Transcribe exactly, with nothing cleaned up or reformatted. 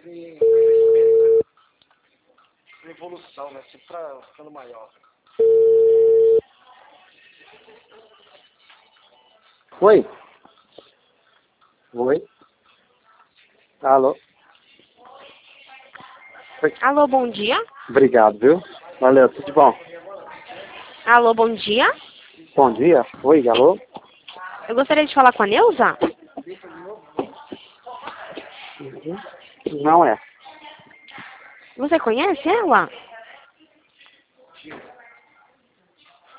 esse crescimento, essa evolução, né? Sempre pra ficando maior. Oi? Oi? Alô? Oi. Alô, bom dia. Obrigado, viu? Valeu, tudo de bom. Alô, bom dia. Bom dia. Oi, alô? Eu gostaria de falar com a Neuza. Não é. Você conhece ela?